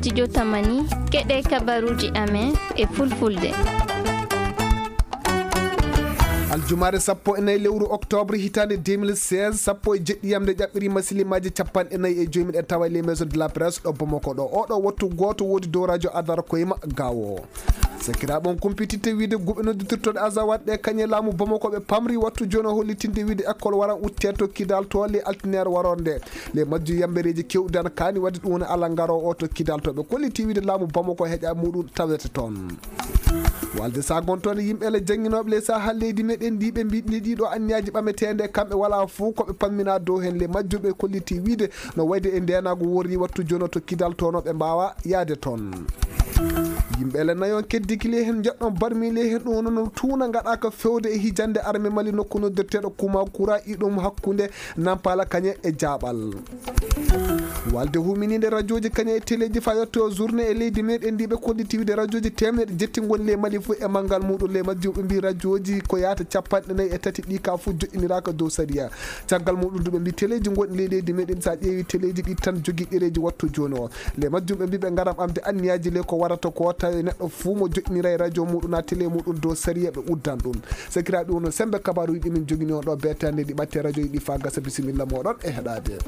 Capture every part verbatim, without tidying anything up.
studio Tamani keɗe kabaruji amen e fulfulde. aljumare sappo e nayi lewru octobre hitande deux mille seize sappo e jeɗɗiyamde ƴaɓɓiri masilimaji capanɗe nayyi e joyi miɗen tawa les maison de la presse ɗo Bamako ɗo oɗo wattu goto wodi dow radio adara koyema gawo sakiraɓon kumpitite wiide guɓe nodditirtoɗe azawat ɗe kañe laamu Bamako ɓe pamri wattu joni o hollitinde wiide école waran utte to kidal to le altinaire waronde les majju yambereji kewɗan kani wadde ɗum woni ala garo o to kidal to ɓe kolliti wiide laamu Bamako heeƴa muɗum tawete toon walde sa gontoon yimɓe le jangguinoɓe le sa halleji meɗen ndi ɓe mbiɗni ɗiɗo anniyaji ɓametede kamɓe wala fou koɓe pammina dow hen le majjuɓe kolliti wiide no wayde e ndenago worri wattu joni to kidal tono ɓe mbawa yaade toon yimɓe le nayon keddikile hen joɗɗon barmile hen ɗum noon tuuna gaɗaka fewde e hijande armé Mali nokku noddirteɗo Kuma Kura iɗum hakkude Nampala kañe e Jaɓal walde huminide radio ji kañe e téléji fa yetto journée e leydi meɗen ndi ɓe kolliti wiide radio ji temedde jetti goni le Mali fo e manggal muɗum le majjum ɓe mbi radio ji ko yata capanɗe nayyi e tati ɗi ka fo joƴƴiniraka dow saria caggal muɗum ɗum ɓe mbi téléji gonɗi le leydi meɗen sa ƴeewi téléji ɗi tan jogui ɗereji wattu joni o le majjum ɓe mbi ɓe garam ɓamde anniyaji le ko warata ko tawi neɗɗo fuu mo joƴƴinira e radio muɗum na télé muɗum dow saria ɓe uddan ɗum sakiraɓe ɗum no sembe kabaruji ɗimin jogui o ɗo betande ɗi ɓatte radio ji ɗi fa gasa bisimilla moɗon e heɗade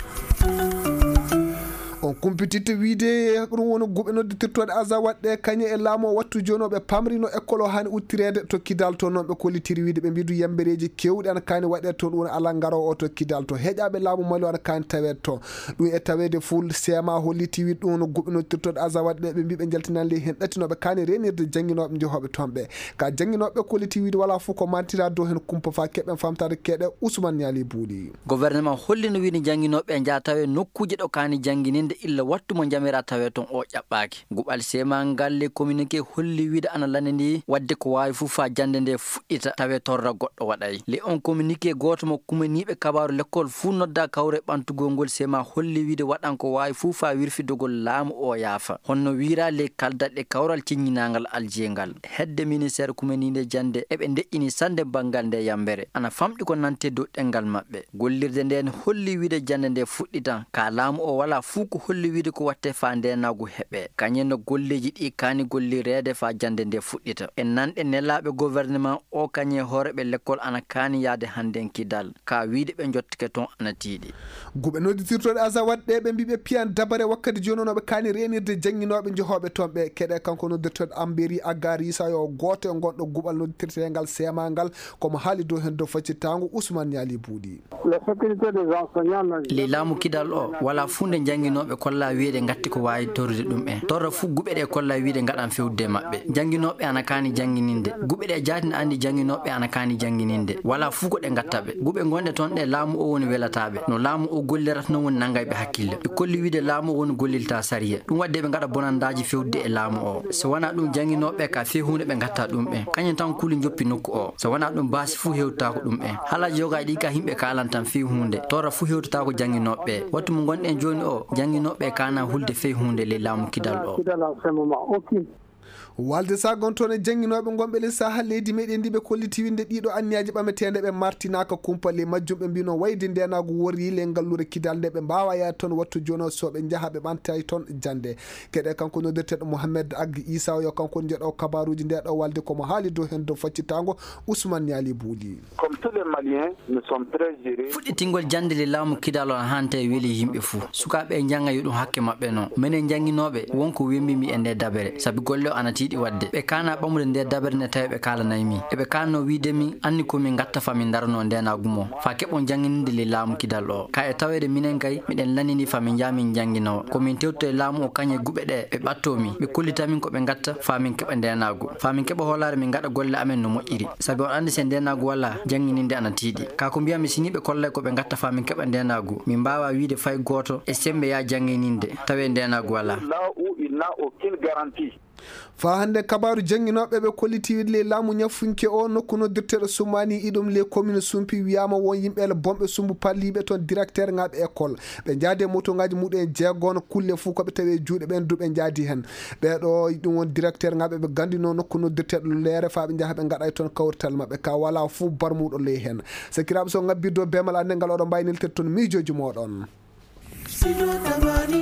on kumpitite wiide ɗum woni guɓe nodditirtoɗe azawat ɗe kañe e laamu o wattu joni o ɓe pamrino école o hani uttirede to kidal to noon ɓe kollitiri wiide ɓe mbidu yambereji kewɗi ana kani waɗede toon ɗum woni ala garo o to kidal to heeƴaɓe laamu Mali ana kani tawede to ɗum e tawede ful sema holliti wiide ɗum no guɓe nodditirtoɗe azawat ɗe ɓe mbi ɓe jaltinanle hen ɗattinoɓe kani renirde jangguinoɓe jeehoɓe toon ɓe ka jangguinoɓe kolliti wiide wala fof ko mantira dow hen kumpa fa keɓen famtade keeɗe Ousmane Niali Bouli gouvernement hollino wiide jangguinoɓe jaa tawe nokkuje ɗo kani jangguininde illa wattu mo jamira tawe ton o ƴaɓɓaki guɓal sema ngalle communiqué holli wiide ana lanandi wadde ko wawi fuu fa jande nde fuɗɗita tawe torra goɗɗo waɗay le on communiqué goto mo kumaniɓe kabaru l'école fuu nodda kawre ɓantugol ngol sema holli wiide waɗan ko wawi fuu fa wirfidogol laamu o yaafa honno wira le kaldaɗe kawral ciññinagal aljengal hedde ministére kumanide jande eɓe deƴƴini sande bangal nde yambere ana famɗi ko nante dow ɗengal mabɓe gollirde nden holli wiide jande nde fuɗɗitan ka laamu o wala fuu ko holli wiide ko watte fa ndenagu heɓe kañen no golleji ɗi kani gollirede fa jande nde fuɗɗita en nanɗe nelaɓe gouvernement o kañe hooreɓe l'école ana kani yaade handen kidal ka wiide ɓe jottike toon ana tiiɗi guɓe nodditirtoɗe azawat ɗe ɓe mbiɓe piyan dabare wakkati joni noɓe kani renirde jangguinoɓe jeehoɓe toon ɓe keɗe kanko noddirtoɗe Ambéry Agari Issa yo goto e gonɗo guɓal noddirtegal semagal komo haali dow hen dow faccitango Ousmane Niali Bouli le laamu kidal o wala funde jangguinoɓe kolla wiide gatti ko wawi torrude ɗum en torra fu guɓe ɗe kolla wiide gaɗan fewde mabɓe jangguinoɓe ana kani jangguininde guɓe ɗe jaatina andi jangguinoɓe ana kani jangguininde wala fu ko ɗe gattaɓe guɓe gonɗe toon ɗe laamu o woni welataɓe no laamu o gollirata noon woni naggayɓe hakkille ɓe kolli wiide laamu o woni gollilta saria ɗum wadde ɓe gaɗa bonandaji fewde e laamu o so wona ɗum jangguinoɓe ka fe hunde ɓe gatta ɗum ɓen kañum tan kuuli joppi nokku o so wona ɗum baasi fu hewtata ko ɗum en haalaji yoga ɗi ka yimɓe kalan tan fe hunde torra fu hewtata ko jangguinoɓe wattu mo gonɗen joni o jangguinoɓe kana hulde fe hunde le laamu kidal o walde sa gontoon e jangguinoɓe gonɓe le saha leydi meɗen ndi ɓe kolliti winde ɗiɗo anniyaji ɓametede ɓe martinaka kumpale majjum ɓe mbino wayde ndenago worri le ngallure kidal nde ɓe mbawa yaade toon wattu joni o soɓe jaaha ɓe ɓantay toon jande keɗe kanko noddirteɗo Mouhamed Agui Issa yo kanko jeeɗo kabaruji nde ɗo walde komo haali dow hen dow faccitango Ousmane Niali Bouli fuɗɗitingol jande le laamu kidal on hante weeli yimɓe fou sukaɓe jangga yo ɗum hakke mabɓe noon minen jangguinoɓe wonko wembimi e nde dabere saabi golle o ana tiiɗi wadde ɓe kana ɓamude nde dabere nde tawi ɓe kalanaymi eɓe kanno wiidemi anni komin gatta fa min darano ndenagumo fa keɓon jangguinde le laamu kidal o ka e tawede minen kay miɗen lanini fa min jamin jangguinowo komin tewto e laamu o kañe guɓe ɗe ɓe ɓattomi ɓe kollitamin koɓe gatta fa min keɓa ndenagu fa min keɓa hoolare min gaɗa golle amen no moƴƴiri saabi on andi se ndenagu walla jangguininde ana tiiɗi ka ko mbiyami sini ɓe kollay koɓe gatta fa min keɓa ndenagu min mbawa wiide fay goto e sembe ya jangguininde tawe ndenagu walla fa hande kabaru jangguinoɓe ɓe kolliti wiide le laamu ñafunke o nokku noddirteɗo Soumani iɗum le commune Sumpi wiyama won yimɓele bomɓe sumbu palliɓe toon directeur ngaɓe école ɓe jaade moto ngaji muɗum jeegono kulle fuu koɓe tawi juuɗe ɓen duɓe jaadi hen ɓeɗo ɗum won directeur ngaɓe ɓe gandino nokku noddirteɗo leere fa ɓe jaaha ɓe gaɗay toon kawrital mabɓe ka wala fuu barmuɗo ley hen sakiraɓe so ngabbiddo bemal ande ngal oɗo mbayniltir toon miijoji moɗon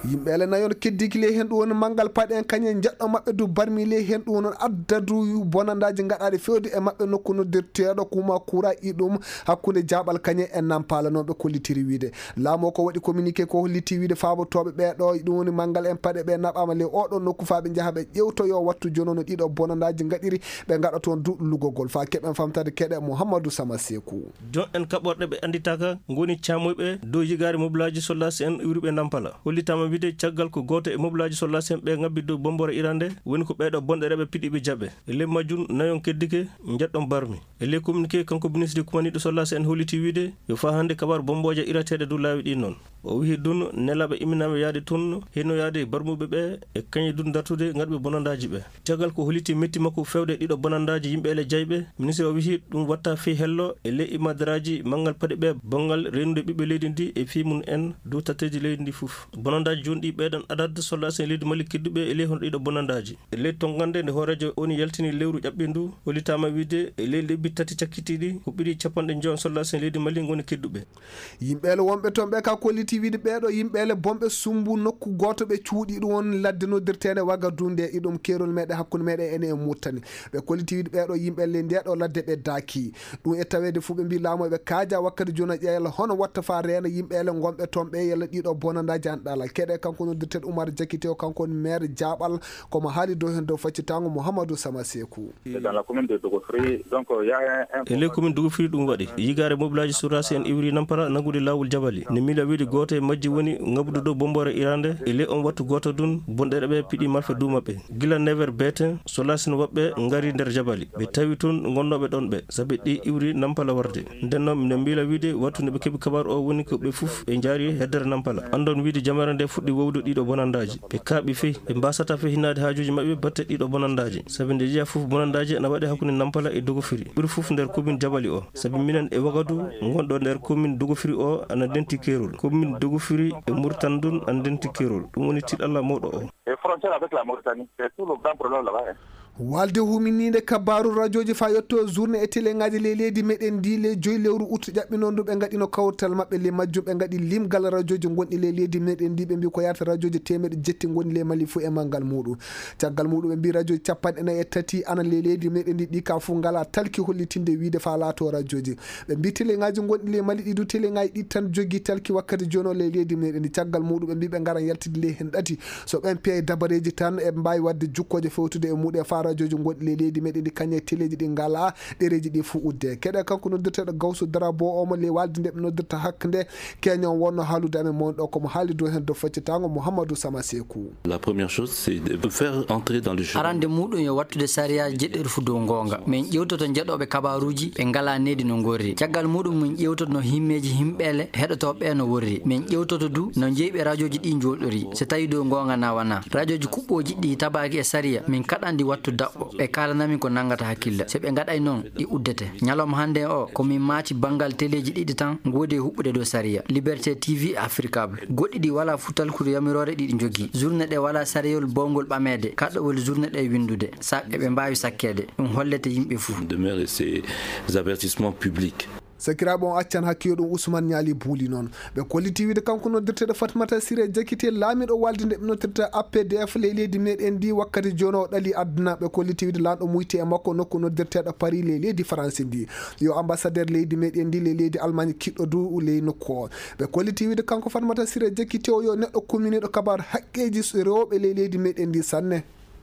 yimɓele nayon keddiki le hen ɗum woni manggal paɗe en kañen jeɗɗo mabɓe du barmi le hen ɗum woni addadu bonandaji gaɗaɗe fewde e mabɓe nokku noddirteɗo kuma kura i ɗum hakkude jaɓal kañe en nampala noon ɓe kollitiri wiide laamo ko waɗi communiqué ko holliti wiide fabotoɓe ɓeɗo ɗum woni manggal en paɗe ɓe naɓama le oɗon nokku fa ɓe jaaha ɓe ƴewtoyo wattu jonono ɗiɗo bonandaji gaɗiri ɓe gaɗa toon du lugogol fa keɓen famtade keɗe Mouhamadou Sama Sekou jon en kaɓorɗe ɓe anditaka goni camoyɓe dow jigari mobilaji sollasi en iwriɓe nampala hollitama wiide caggal ko goto e mobilaji sollasi en ɓe gabbi dow bombore irande woni ko ɓeɗo bonɗe reɓe piɗiɓe jaɓɓe e ley majjum nayon keddike jeɗɗon barmi e ley communiqué kanko ministre kumaniɗo sollasi en holliti wiide yo fa hande kabar bomboje irateɗe dow laawi ɗi noon o wi dun nelaɓe imminama yaade toon heno yaade barmuɓe ɓe e kañi dun dartude gaɗuɓe bonandaji ɓe caggal ko holliti metti makko fewde ɗiɗo bonandaji yimɓe ele jayɓe ministre o wi ɗum watta fi hello e ley imadaraji manggal paɗe ɓe bongal renude ɓiɓɓe leydi ndi e fimum en dow tatteji leydi ndi foof bonandaji joni ɗi ɓeɗon adade sollasi en leydi Mali kedduɓe e ley hono ɗiɗo bonandaji e ley tongande nde horejo oni yaltini lewru ƴaɓɓe ndu hollitama wiide e ley lebbi tati cakkitiɗi ko ɓiɗi capanɗe joon sollasi en leydi Mali goni kedduɓe yimɓele wonɓe toon ɓe ka kolliti wiide ɓeɗo yimɓele bomɓe sumbu nokku goto ɓe cuuɗi ɗum won ladde noddirtede Wagadunde e ɗum kerol meɗe hakkude meɗe ene e Mauritanie ɓe kolliti wiide ɓeɗo yimɓele ndeɗo ladde ɓe daaki ɗum e tawede fu ɓe mbi laamoɓe kaaja wakkati joni ƴeela hono watta fa reena yimɓele gonɓe toon ɓe yalla ɗiɗo bonandaji an ɗala keɗe kanko noddirteɗo Oumar Diakité o kanko woni maire Diaɓal komo haali dow hen dow faccitango Mouhamadou Sama Sekou dans la commune de Dogofri donc il y a un e ley commune Dogofri ɗum waɗi yigare mobilaji sourasi en iwri nampara nagude lawol jabali ne mila wiide goto e majji woni ngabbude dow bombore irande e ley on wattu goto dun bonɗeɗe ɓe piɗi marfe du mabɓe gila never beten solasino woɓɓe gari nder jabali ɓe tawi toon gonnoɓe ɗon ɓe saabi ɗi iwri nampala warde ndenno ne mbila wiide wattu nde ɓe keeɓi kabaru o woni ko ɓe foof ɓe jaari heddere nampala andon wiide jamare nde fuɗɗi wowde ɗiɗo bonandaji ɓe kaaɓi feyi ɓe mbasata fe hinade hajuji mabɓe batte ɗiɗo bonandaji saabi nde jeeya foof bonandaji ana waɗi hakkude nampala e Dogofiri ɓuuri foof nder commune jabali o saabi minen e Wagadou gonɗo nder commune Dogofiri o ana denti kerol commune Dogofiri e Mauritanie dun ana denti kerol ɗum woni tiɗalla mawɗo o et frontière avec la Mauritanie c'est tout le grand problème là-bas hein. walde huminide kabaru radioji fa yetto journée e télé ngaji le leydi meɗen ndi le joyi lewru août ƴaɓɓino ndu ɓe gaɗino kawtal mabɓe le majjum ɓe gaɗi limgal radioji gonɗi le leydi meɗen ndi ɓe mbi ko yata radioji temeɗe jetti goni le Mali fo e mangal muɗum caggal muɗum ɓe mbi radioji capanɗe nayyi e tati ana le leydi meɗen ndi ɗi ka fo ngala talki hollitinde wiide fa laato radioji ɓe mbi télé ngaji gonɗi le Mali ɗiɗo télé ngaji ɗi tan jogui talki wakkati joni o le leydi meɗen ndi caggal muɗum ɓe mbi ɓe gara yaltide le hen ɗati so ɓen piya dabareji tan e mbawi wadde jukkoje fewtude e muɗum e fa radioji gonɗi le leydi meɗen ndi kañe téléji ɗi ngala ɗereji ɗi fu udde keɗe kanko noddirteɗo Gawsu Darabo omo le walde nde ɓe noddirta hakkunde keñon wonno haalude amen mon ɗo komo haali dow hen dow faccitango Mouhamadou Sama Sekou. La première chose c'est de faire entrer dans le jeu arande muɗum yo wattude sariya jeɗɗere fu dow gonga min ƴewtoto jeɗoɓe kabaruji ɓe ngala nedi no gorri caggal muɗum min ƴewtoto no himmeji himɓele heɗotoɓe no worri min ƴewtoto du no jeeyiɓe radioji ɗi joɗori so tawi dow gonga na wana radioji kuɓɓoji ɗi tabaki e sariya min kaɗandi wattu daɓɓo ɓe kalanami ko nangata hakkille so ɓe gaɗay noon ɗi uddete ñalawma hande o komin maati banggal téléji ɗiɗi tan godi huɓɓude dow sariya Liberté T V Africable goɗɗi ɗi wala futalkude yamirore ɗiɗi jogui journée ɗe wala sariyol bowgol ɓamede kaɗɗowol journée ɗe windude sa eɓe mbawi sakkede ɗum hollete yimɓe fou demeure et ces avertissements publics. sakiraɓe on accan hakkilo ɗum Ousmane Niali Bouli noon ɓe kolliti wiide kanko noddirteɗo Fatimata Siré Diakité laamiɗo walde nde ɓe noddirta A P D F le leydi meɗen ndi wakkati joni o ɗaali aduna ɓe kolliti wiide lanɗo muyti e makko nokku noddirteɗo Paris le leydi France ndi yo ambassadeur leydi meɗen ndi le leydi Allemagne kiɗɗo du ley nokku o ɓe kolliti wiide kanko Fatimata Siré Diakité o yo neɗɗo communiɗo kabaru haqqeji rewɓe le leydi meɗen ndi sanne.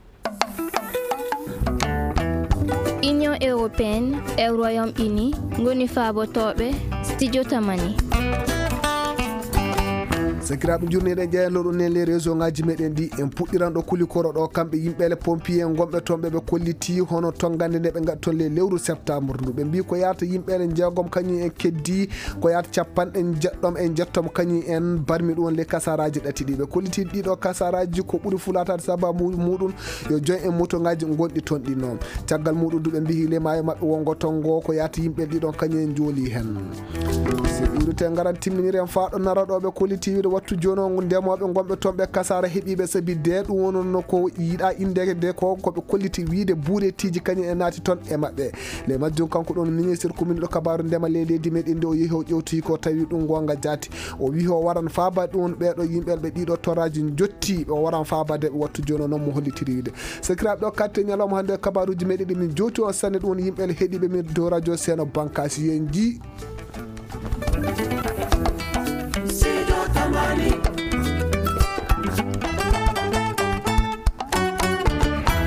Union européenne e Royaume-Uni ngoni faabotoɓe studio tamani sakiraɓe jurneɗen ƴeyanlo ɗo nen les réseau ngaji meɗen ndi en puɗɗiran ɗo kulikoro ɗo kamɓe yimɓele pompier gonɓe toon ɓe ɓe kolliti hono tongande nde ɓe gaɗi toon le lewru septembre ndu ɓe mbi ko yata yimɓele jeegom kañum en keddi ko yata capanɗe jeɗɗom en jettom kañum en barmi ɗum le kasaraji ɗati ɗi ɓe kolliti ɗiɗo kasaraji ko ɓuuri fulatade sababu muɗum yo joyi en moto ngaji gonɗi toon ɗi noon caggal muɗum du ɓe mbi le maayo mabɓe wongo ton ngo ko yata yimɓe ɗiɗon kañum en jooli hen so iwrite garan timminiri en faɗo naraɗo ɓe kolliti wiide wattu jono ndemoɓe gomɓe tomɓe kasara heeɓiɓe saabi de ɗum wonno ko yiiɗa indede de ko koɓe kolliti wiide buuretiji kañum e naati toon e mabɓe le majjum kanko ɗon ministre commune ɗo kabaru ndema le leydi meɗen nde o yeehi o ƴewtoyi ko tawi ɗum gonga jaati o wi o waran fabade ɗum ɓeɗo yimɓeɓe ɗiɗo toraji jotti o waran fabade ɓe wattu jono noon mo hollitiri wiide sakiraɓe ɗo katte ñalawma hande kabaruji meɗen ɗi min jowti on sanne ɗum yimɓe heeɗiɓe min dow radio Seeno Bankasi yen ji